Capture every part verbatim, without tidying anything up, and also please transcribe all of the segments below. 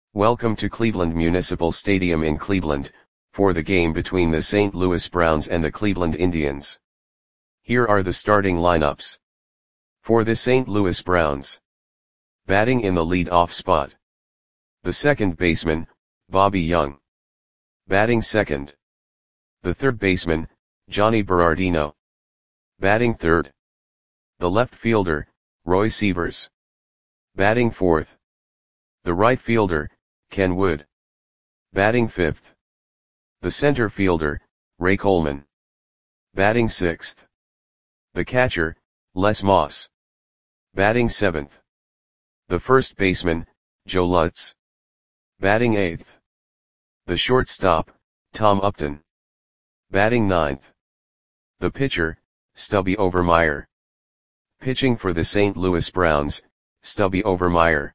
Welcome to Cleveland Municipal Stadium in Cleveland, for the game between the Saint Louis Browns and the Cleveland Indians. Here are the starting lineups. For the Saint Louis Browns. Batting in the lead-off spot. The second baseman, Bobby Young. Batting second. The third baseman, Johnny Berardino. Batting third. The left fielder, Roy Sievers. Batting fourth. The right fielder, Ken Wood. Batting fifth. The center fielder, Ray Coleman. Batting sixth. The catcher, Les Moss. Batting seventh. The first baseman, Joe Lutz. Batting eighth. The shortstop, Tom Upton. Batting ninth. The pitcher, Stubby Overmyer. Pitching for the Saint Louis Browns, Stubby Overmyer.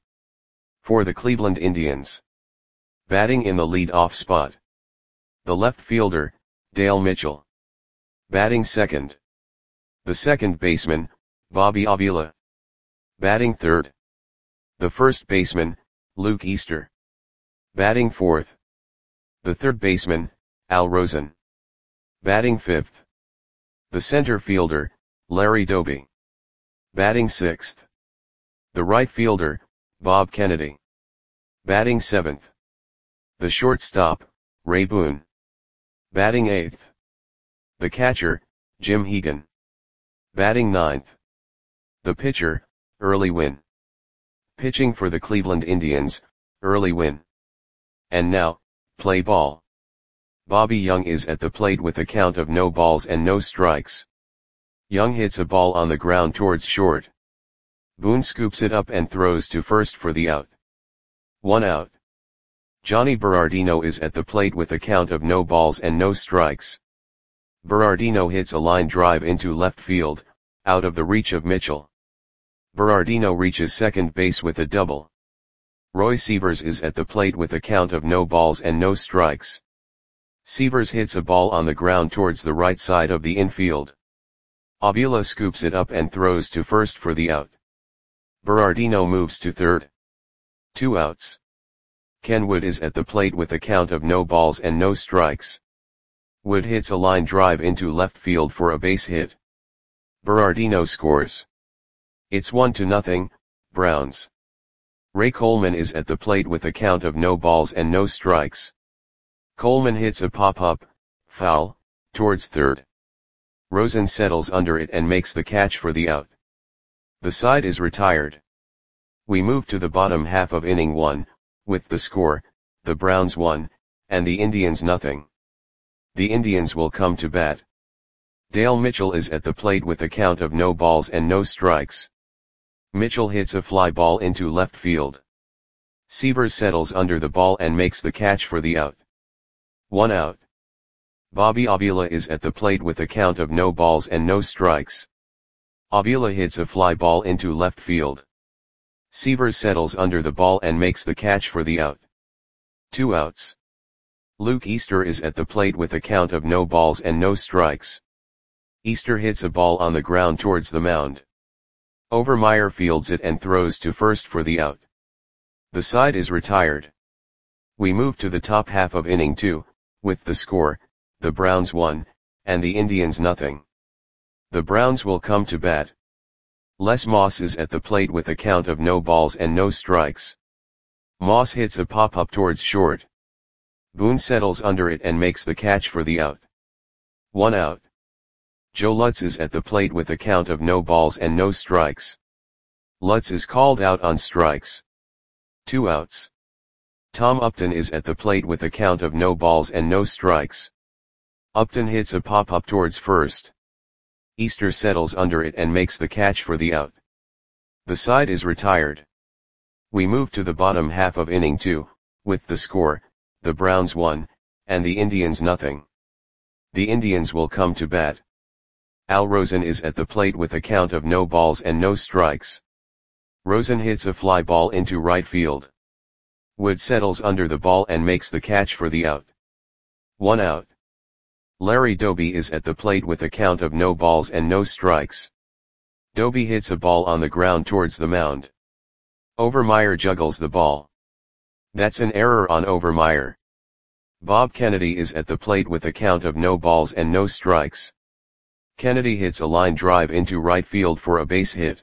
For the Cleveland Indians. Batting in the lead-off spot. The left fielder, Dale Mitchell. Batting second. The second baseman, Bobby Avila. Batting third. The first baseman, Luke Easter. Batting fourth. The third baseman, Al Rosen. Batting fifth. The center fielder, Larry Doby. Batting sixth. The right fielder, Bob Kennedy. Batting seventh. The shortstop, Ray Boone. Batting eighth. The catcher, Jim Hegan. Batting ninth. The pitcher, Early Wynn. Pitching for the Cleveland Indians, Early Wynn. And now, play ball. Bobby Young is at the plate with a count of no balls and no strikes. Young hits a ball on the ground towards short. Boone scoops it up and throws to first for the out. One out. Johnny Berardino is at the plate with a count of no balls and no strikes. Berardino hits a line drive into left field, out of the reach of Mitchell. Berardino reaches second base with a double. Roy Sievers is at the plate with a count of no balls and no strikes. Sievers hits a ball on the ground towards the right side of the infield. Avila scoops it up and throws to first for the out. Berardino moves to third. Two outs. Ken Wood is at the plate with a count of no balls and no strikes. Wood hits a line drive into left field for a base hit. Berardino scores. It's one to nothing, Browns. Ray Coleman is at the plate with a count of no balls and no strikes. Coleman hits a pop-up, foul, towards third. Rosen settles under it and makes the catch for the out. The side is retired. We move to the bottom half of inning one, with the score, the Browns one, and the Indians nothing. The Indians will come to bat. Dale Mitchell is at the plate with a count of no balls and no strikes. Mitchell hits a fly ball into left field. Sievers settles under the ball and makes the catch for the out. One out. Bobby Avila is at the plate with a count of no balls and no strikes. Avila hits a fly ball into left field. Sievers settles under the ball and makes the catch for the out. Two outs. Luke Easter is at the plate with a count of no balls and no strikes. Easter hits a ball on the ground towards the mound. Overmyer fields it and throws to first for the out. The side is retired. We move to the top half of inning two, with the score, the Browns one, and the Indians nothing. The Browns will come to bat. Les Moss is at the plate with a count of no balls and no strikes. Moss hits a pop-up towards short. Boone settles under it and makes the catch for the out. One out. Joe Lutz is at the plate with a count of no balls and no strikes. Lutz is called out on strikes. Two outs. Tom Upton is at the plate with a count of no balls and no strikes. Upton hits a pop-up towards first. Easter settles under it and makes the catch for the out. The side is retired. We move to the bottom half of inning two, with the score, the Browns one, and the Indians nothing. The Indians will come to bat. Al Rosen is at the plate with a count of no balls and no strikes. Rosen hits a fly ball into right field. Wood settles under the ball and makes the catch for the out. One out. Larry Doby is at the plate with a count of no balls and no strikes. Doby hits a ball on the ground towards the mound. Overmyer juggles the ball. That's an error on Overmeyer. Bob Kennedy is at the plate with a count of no balls and no strikes. Kennedy hits a line drive into right field for a base hit.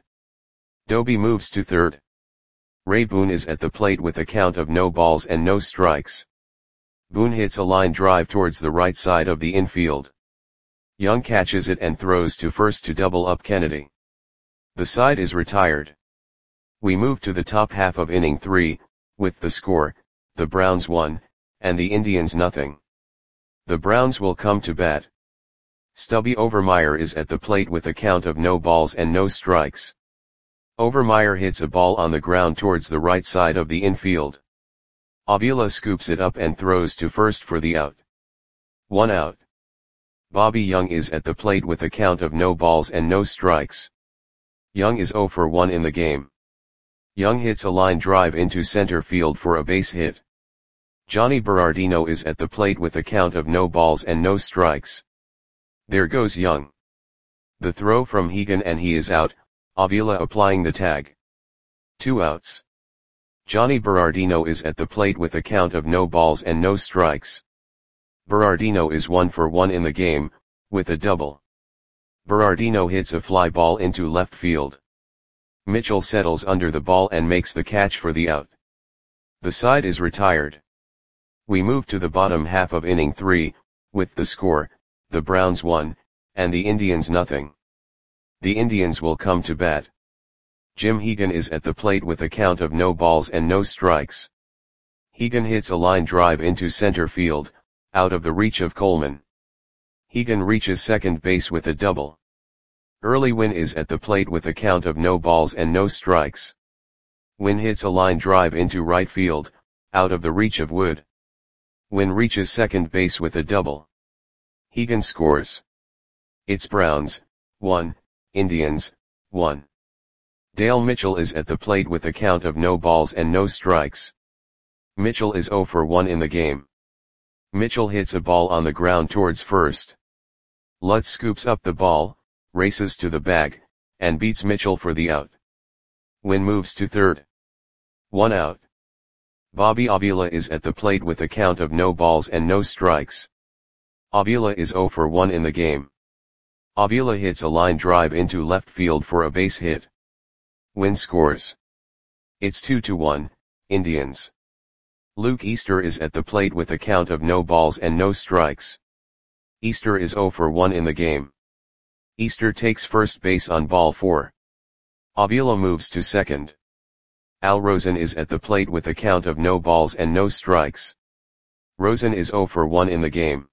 Doby moves to third. Ray Boone is at the plate with a count of no balls and no strikes. Boone hits a line drive towards the right side of the infield. Young catches it and throws to first to double up Kennedy. The side is retired. We move to the top half of inning three, with the score, the Browns one, and the Indians nothing. The Browns will come to bat. Stubby Overmeyer is at the plate with a count of no balls and no strikes. Overmeyer hits a ball on the ground towards the right side of the infield. Avila scoops it up and throws to first for the out. One out. Bobby Young is at the plate with a count of no balls and no strikes. Young is zero for one in the game. Young hits a line drive into center field for a base hit. Johnny Berardino is at the plate with a count of no balls and no strikes. There goes Young. The throw from Hegan and he is out, Avila applying the tag. Two outs. Johnny Berardino is at the plate with a count of no balls and no strikes. Berardino is one for one in the game, with a double. Berardino hits a fly ball into left field. Mitchell settles under the ball and makes the catch for the out. The side is retired. We move to the bottom half of inning three, with the score, the Browns one, and the Indians nothing. The Indians will come to bat. Jim Hegan is at the plate with a count of no balls and no strikes. Hegan hits a line drive into center field, out of the reach of Coleman. Hegan reaches second base with a double. Early Wynn is at the plate with a count of no balls and no strikes. Wynn hits a line drive into right field, out of the reach of Wood. Wynn reaches second base with a double. Hegan scores. It's Browns, one, Indians, one. Dale Mitchell is at the plate with a count of no balls and no strikes. Mitchell is zero for one in the game. Mitchell hits a ball on the ground towards first. Lutz scoops up the ball, races to the bag, and beats Mitchell for the out. Wynn moves to third. One out. Bobby Avila is at the plate with a count of no balls and no strikes. Avila is zero for one in the game. Avila hits a line drive into left field for a base hit. Wynn scores. It's two to one, Indians. Luke Easter is at the plate with a count of no balls and no strikes. Easter is zero for one in the game. Easter takes first base on ball four. Avila moves to second. Al Rosen is at the plate with a count of no balls and no strikes. Rosen is zero for one in the game.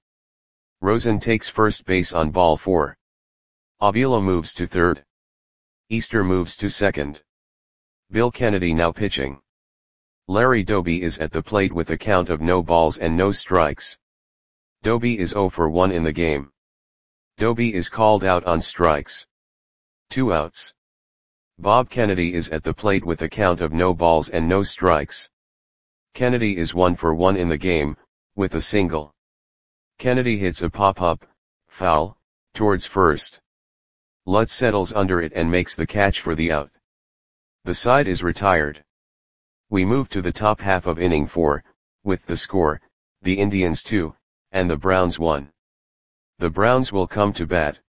Rosen takes first base on ball four. Avila moves to third. Easter moves to second. Bill Kennedy now pitching. Larry Doby is at the plate with a count of no balls and no strikes. Doby is zero for one in the game. Doby is called out on strikes. Two outs. Bob Kennedy is at the plate with a count of no balls and no strikes. Kennedy is one for one in the game, with a single. Kennedy hits a pop-up, foul, towards first. Lutz settles under it and makes the catch for the out. The side is retired. We move to the top half of inning four, with the score, the Indians two, and the Browns one. The Browns will come to bat.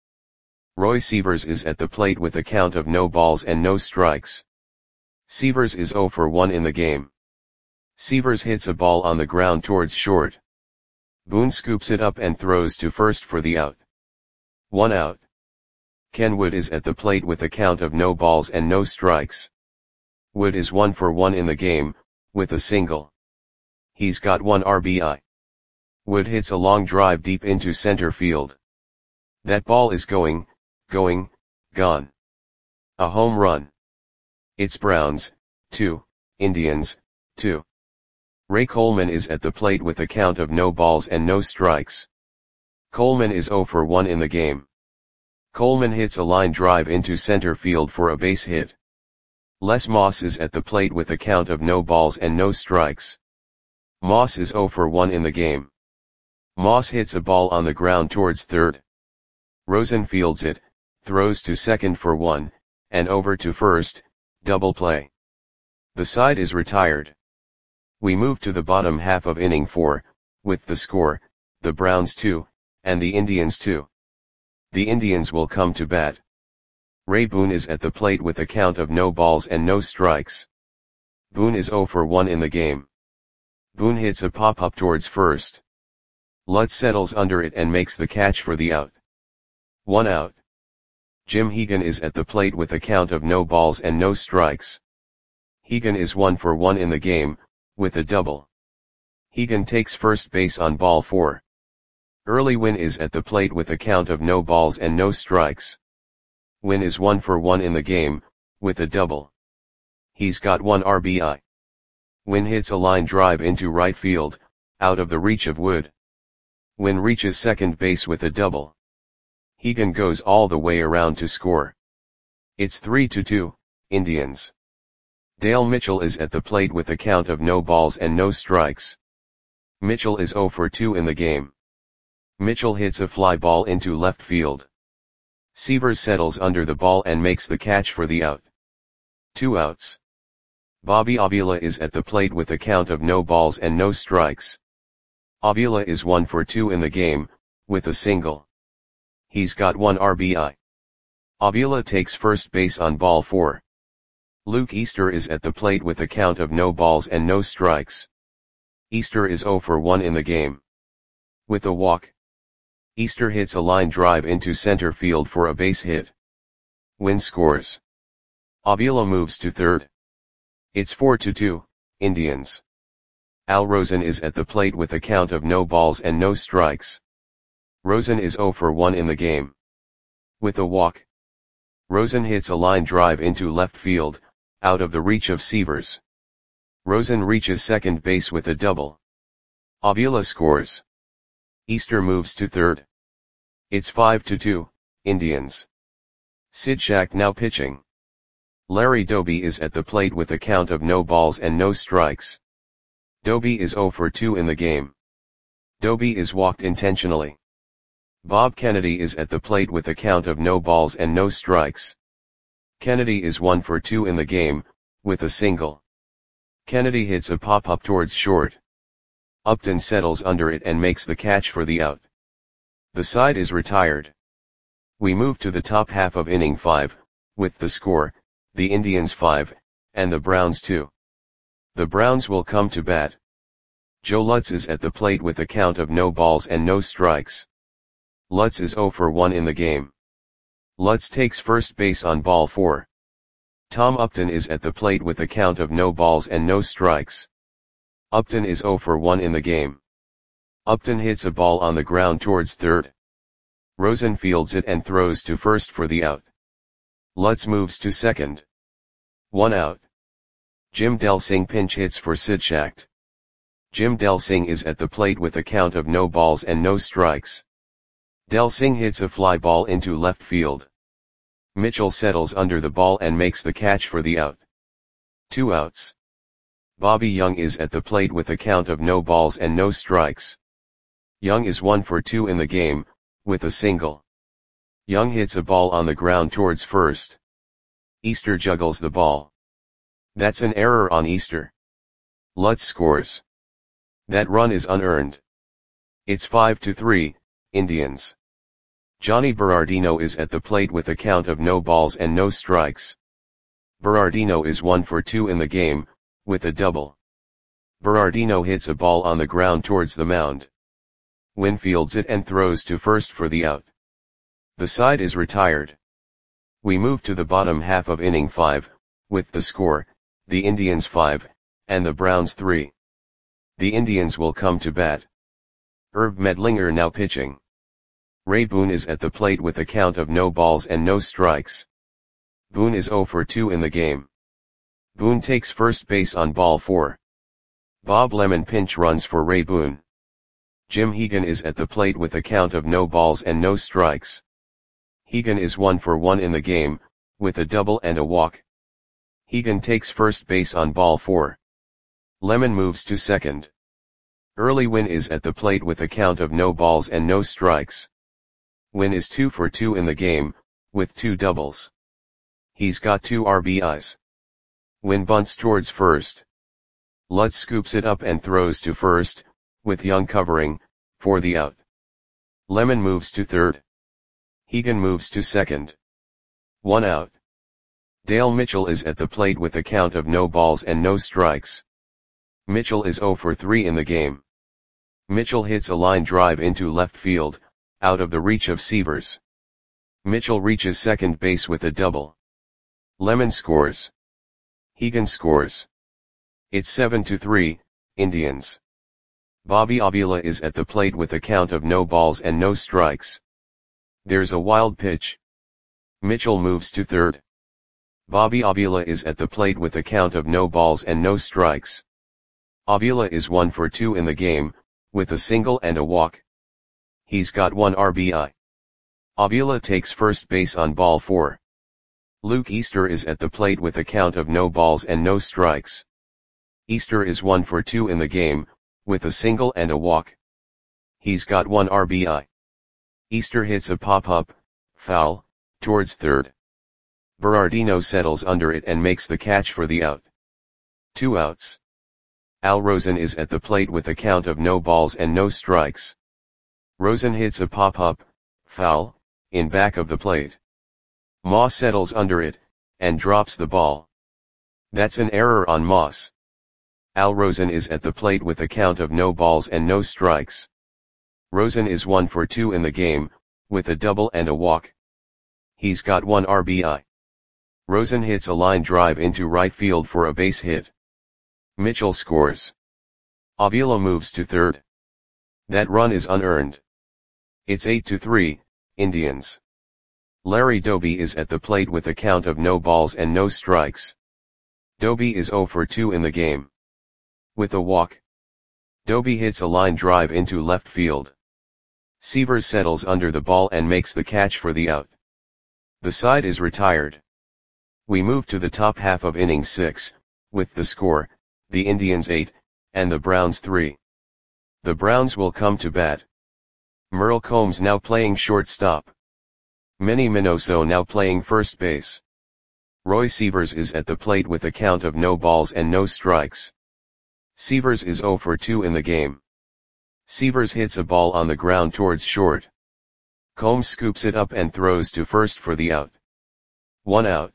Roy Sievers is at the plate with a count of no balls and no strikes. Sievers is zero for one in the game. Sievers hits a ball on the ground towards short. Boone scoops it up and throws to first for the out. One out. Ken Wood is at the plate with a count of no balls and no strikes. Wood is one for one in the game, with a single. He's got one R B I. Wood hits a long drive deep into center field. That ball is going, going, gone. A home run. It's Browns, two, Indians, two. Ray Coleman is at the plate with a count of no balls and no strikes. Coleman is zero for one in the game. Coleman hits a line drive into center field for a base hit. Les Moss is at the plate with a count of no balls and no strikes. Moss is zero for one in the game. Moss hits a ball on the ground towards third. Rosen fields it, throws to second for one, and over to first, double play. The side is retired. We move to the bottom half of inning four, with the score, the Browns two, and the Indians two. The Indians will come to bat. Ray Boone is at the plate with a count of no balls and no strikes. Boone is oh for one in the game. Boone hits a pop-up towards first. Lutz settles under it and makes the catch for the out. One out. Jim Hegan is at the plate with a count of no balls and no strikes. Hegan is one for one in the game, with a double. Hegan takes first base on ball four. Early Wynn is at the plate with a count of no balls and no strikes. Wynn is one for one in the game, with a double. He's got one R B I. Wynn hits a line drive into right field, out of the reach of Wood. Wynn reaches second base with a double. Hegan goes all the way around to score. It's three to two, Indians. Dale Mitchell is at the plate with a count of no balls and no strikes. Mitchell is oh for two in the game. Mitchell hits a fly ball into left field. Severs settles under the ball and makes the catch for the out. Two outs. Bobby Avila is at the plate with a count of no balls and no strikes. Avila is one for two in the game, with a single. He's got one R B I. Avila takes first base on ball four. Luke Easter is at the plate with a count of no balls and no strikes. Easter is oh for one in the game. With a walk. Easter hits a line drive into center field for a base hit. Wynn scores. Avila moves to third. It's four to two, Indians. Al Rosen is at the plate with a count of no balls and no strikes. Rosen is oh for one in the game. With a walk. Rosen hits a line drive into left field, out of the reach of Severs. Rosen reaches second base with a double. Avila scores. Easter moves to third. It's five to two, Indians. Sid Shack now pitching. Larry Doby is at the plate with a count of no balls and no strikes. Doby is oh for two in the game. Doby is walked intentionally. Bob Kennedy is at the plate with a count of no balls and no strikes. Kennedy is one for two in the game, with a single. Kennedy hits a pop-up towards short. Upton settles under it and makes the catch for the out. The side is retired. We move to the top half of inning five, with the score, the Indians five, and the Browns two. The Browns will come to bat. Joe Lutz is at the plate with a count of no balls and no strikes. Lutz is oh for one in the game. Lutz takes first base on ball four. Tom Upton is at the plate with a count of no balls and no strikes. Upton is oh for one in the game. Upton hits a ball on the ground towards third. Rosen fields it and throws to first for the out. Lutz moves to second. One out. Jim Delsing pinch hits for Sid Shack. Jim Delsing is at the plate with a count of no balls and no strikes. Delsing hits a fly ball into left field. Mitchell settles under the ball and makes the catch for the out. Two outs. Bobby Young is at the plate with a count of no balls and no strikes. Young is one for two in the game, with a single. Young hits a ball on the ground towards first. Easter juggles the ball. That's an error on Easter. Lutz scores. That run is unearned. It's five to three, Indians. Johnny Berardino is at the plate with a count of no balls and no strikes. Berardino is one for two in the game, with a double. Berardino hits a ball on the ground towards the mound. Wynn fields it and throws to first for the out. The side is retired. We move to the bottom half of inning five, with the score, the Indians five, and the Browns three. The Indians will come to bat. Herb Medlinger now pitching. Ray Boone is at the plate with a count of no balls and no strikes. Boone is oh for two in the game. Boone takes first base on ball four. Bob Lemon pinch runs for Ray Boone. Jim Hegan is at the plate with a count of no balls and no strikes. Hegan is one for one in the game, with a double and a walk. Hegan takes first base on ball four. Lemon moves to second. Early Wynn is at the plate with a count of no balls and no strikes. Wynn is two for two in the game, with two doubles. He's got two R B Is. Wynn bunts towards first. Lutz scoops it up and throws to first, with Young covering, for the out. Lemon moves to third. Hegan moves to second. One out. Dale Mitchell is at the plate with a count of no balls and no strikes. Mitchell is zero for three in the game. Mitchell hits a line drive into left field, out of the reach of Sievers. Mitchell reaches second base with a double. Lemon scores. Hegan scores. It's seven to three, Indians. Bobby Avila is at the plate with a count of no balls and no strikes. There's a wild pitch. Mitchell moves to third. Bobby Avila is at the plate with a count of no balls and no strikes. Avila is one for two in the game, with a single and a walk. He's got one R B I. Avila takes first base on ball four. Luke Easter is at the plate with a count of no balls and no strikes. Easter is one for two in the game, with a single and a walk. He's got one R B I. Easter hits a pop-up, foul, towards third. Berardino settles under it and makes the catch for the out. Two outs. Al Rosen is at the plate with a count of no balls and no strikes. Rosen hits a pop-up, foul, in back of the plate. Moss settles under it, and drops the ball. That's an error on Moss. Al Rosen is at the plate with a count of no balls and no strikes. Rosen is one for two in the game, with a double and a walk. He's got one R B I. Rosen hits a line drive into right field for a base hit. Mitchell scores. Avila moves to third. That run is unearned. It's eight to three, Indians. Larry Doby is at the plate with a count of no balls and no strikes. Doby is zero for two in the game. With a walk. Doby hits a line drive into left field. Sievers settles under the ball and makes the catch for the out. The side is retired. We move to the top half of inning six, with the score, the Indians eight, and the Browns three. The Browns will come to bat. Merle Combs now playing shortstop. Manny Minoso now playing first base. Roy Sievers is at the plate with a count of no balls and no strikes. Sievers is zero for two in the game. Sievers hits a ball on the ground towards short. Combs scoops it up and throws to first for the out. One out.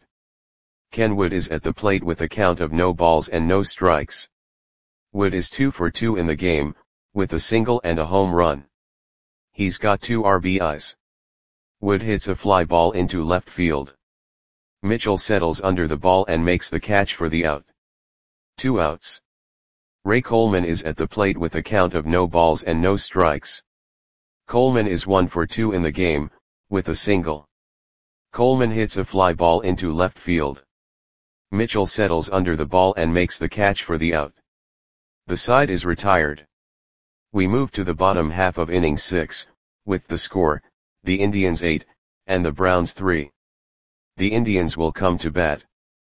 Ken Wood is at the plate with a count of no balls and no strikes. Wood is two for two in the game, with a single and a home run. He's got two R B Is. Wood hits a fly ball into left field. Mitchell settles under the ball and makes the catch for the out. Two outs. Ray Coleman is at the plate with a count of no balls and no strikes. Coleman is one for two in the game, with a single. Coleman hits a fly ball into left field. Mitchell settles under the ball and makes the catch for the out. The side is retired. We move to the bottom half of inning six, with the score, the Indians eight, and the Browns three. The Indians will come to bat.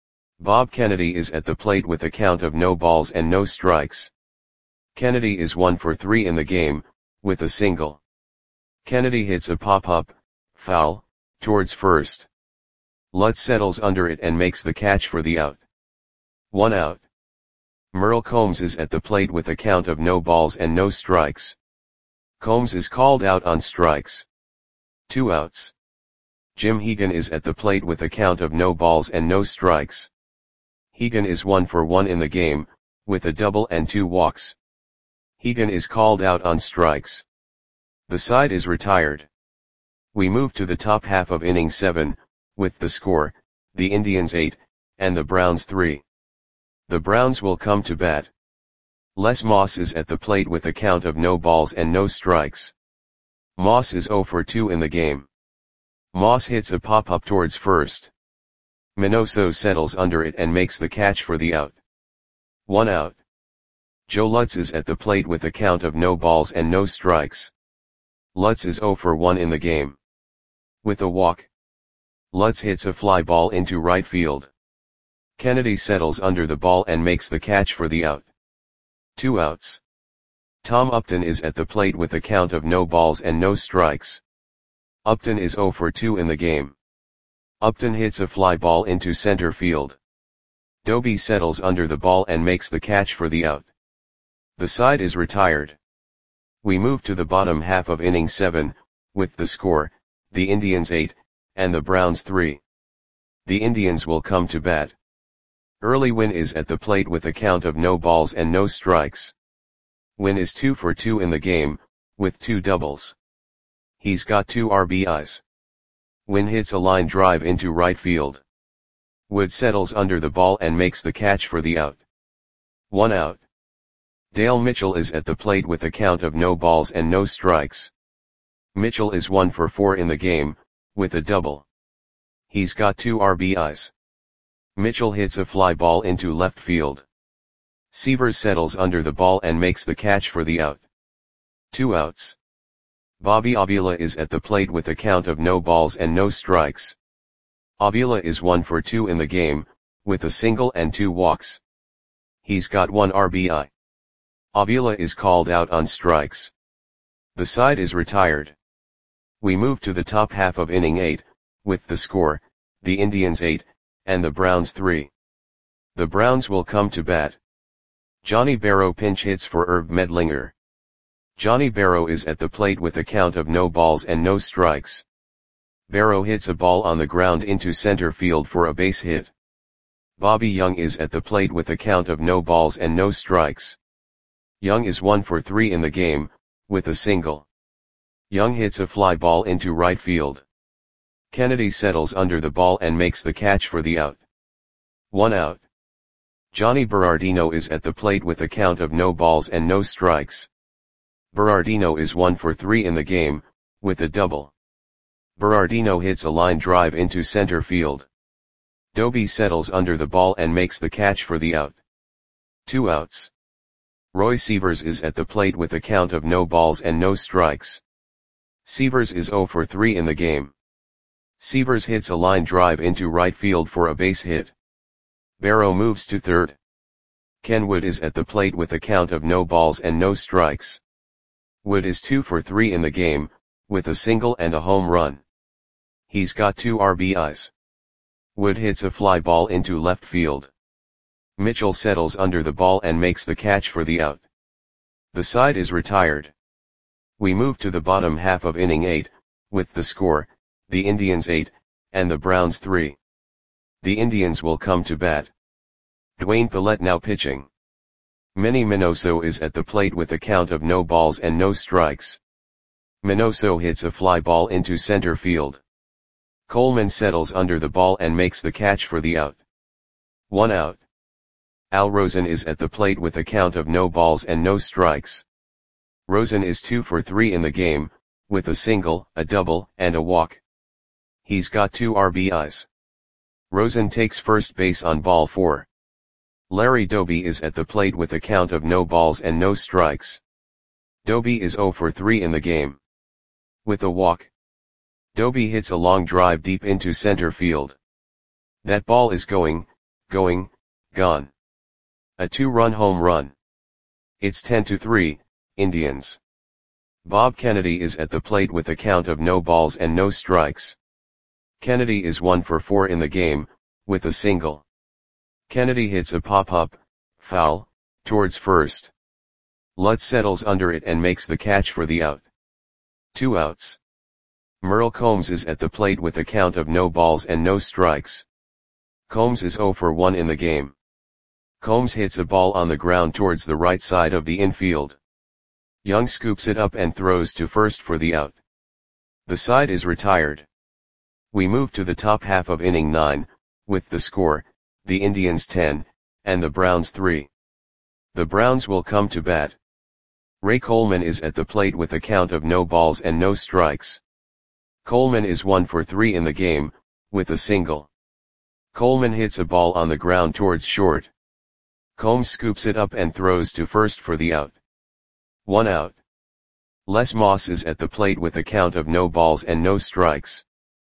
Bob Kennedy is at the plate with a count of no balls and no strikes. Kennedy is one for three in the game, with a single. Kennedy hits a pop-up, foul, towards first. Lutz settles under it and makes the catch for the out. One out. Merle Combs is at the plate with a count of no balls and no strikes. Combs is called out on strikes. Two outs. Jim Hegan is at the plate with a count of no balls and no strikes. Hegan is one for one in the game, with a double and two walks. Hegan is called out on strikes. The side is retired. We move to the top half of inning seven, with the score, the Indians eight, and the Browns three. The Browns will come to bat. Les Moss is at the plate with a count of no balls and no strikes. Moss is zero for two in the game. Moss hits a pop-up towards first. Minoso settles under it and makes the catch for the out. One out. Joe Lutz is at the plate with a count of no balls and no strikes. Lutz is zero for one in the game. With a walk. Lutz hits a fly ball into right field. Kennedy settles under the ball and makes the catch for the out. Two outs. Tom Upton is at the plate with a count of no balls and no strikes. Upton is zero for two in the game. Upton hits a fly ball into center field. Doby settles under the ball and makes the catch for the out. The side is retired. We move to the bottom half of inning seven, with the score, the Indians eight, and the Browns three. The Indians will come to bat. Early Wynn is at the plate with a count of no balls and no strikes. Wynn is two for two in the game, with two doubles. He's got two R B Is. Wynn hits a line drive into right field. Wood settles under the ball and makes the catch for the out. One out. Dale Mitchell is at the plate with a count of no balls and no strikes. Mitchell is one for four in the game, with a double. He's got two R B Is. Mitchell hits a fly ball into left field. Severs settles under the ball and makes the catch for the out. Two outs. Bobby Avila is at the plate with a count of no balls and no strikes. Avila is one for two in the game, with a single and two walks. He's got one R B I. Avila is called out on strikes. The side is retired. We move to the top half of inning eight, with the score, the Indians eight, and the Browns three. The Browns will come to bat. Johnny Barrow pinch hits for Herb Medlinger. Johnny Barrow is at the plate with a count of no balls and no strikes. Barrow hits a ball on the ground into center field for a base hit. Bobby Young is at the plate with a count of no balls and no strikes. Young is one for three in the game, with a single. Young hits a fly ball into right field. Kennedy settles under the ball and makes the catch for the out. One out. Johnny Berardino is at the plate with a count of no balls and no strikes. Berardino is one for three in the game, with a double. Berardino hits a line drive into center field. Doby settles under the ball and makes the catch for the out. Two outs. Roy Severs is at the plate with a count of no balls and no strikes. Severs is zero for three in the game. Severs hits a line drive into right field for a base hit. Barrow moves to third. Ken Wood is at the plate with a count of no balls and no strikes. Wood is two for three in the game, with a single and a home run. He's got two R B Is. Wood hits a fly ball into left field. Mitchell settles under the ball and makes the catch for the out. The side is retired. We move to the bottom half of inning eight, with the score, the Indians eight, and the Browns three. The Indians will come to bat. Dwayne Pillette now pitching. Manny Minoso is at the plate with a count of no balls and no strikes. Minoso hits a fly ball into center field. Coleman settles under the ball and makes the catch for the out. One out. Al Rosen is at the plate with a count of no balls and no strikes. Rosen is two for three in the game, with a single, a double, and a walk. He's got two R B Is. Rosen takes first base on ball four. Larry Doby is at the plate with a count of no balls and no strikes. Doby is zero for three in the game. With a walk. Doby hits a long drive deep into center field. That ball is going, going, gone. A two-run home run. It's ten to three, Indians. Bob Kennedy is at the plate with a count of no balls and no strikes. Kennedy is one for four in the game, with a single. Kennedy hits a pop-up, foul, towards first. Lutz settles under it and makes the catch for the out. Two outs. Merle Combs is at the plate with a count of no balls and no strikes. Combs is zero for one in the game. Combs hits a ball on the ground towards the right side of the infield. Young scoops it up and throws to first for the out. The side is retired. We move to the top half of inning nine, with the score, the Indians ten, and the Browns three. The Browns will come to bat. Ray Coleman is at the plate with a count of no balls and no strikes. Coleman is one for three in the game, with a single. Coleman hits a ball on the ground towards short. Combs scoops it up and throws to first for the out. One out. Les Moss is at the plate with a count of no balls and no strikes.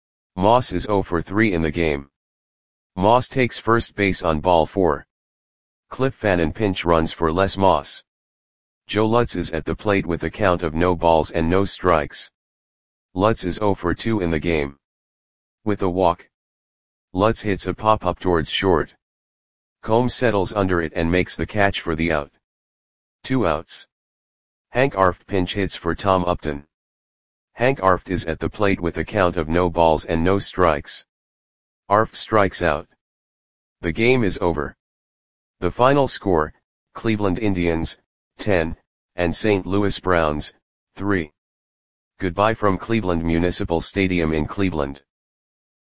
Moss is zero for three in the game. Moss takes first base on ball four. Cliff Fannin pinch runs for Les Moss. Joe Lutz is at the plate with a count of no balls and no strikes. Lutz is zero for two in the game. With a walk. Lutz hits a pop-up towards short. Combs settles under it and makes the catch for the out. Two outs. Hank Arft pinch hits for Tom Upton. Hank Arft is at the plate with a count of no balls and no strikes. Arft strikes out. The game is over. The final score, Cleveland Indians, ten, and Saint Louis Browns, three. Goodbye from Cleveland Municipal Stadium in Cleveland.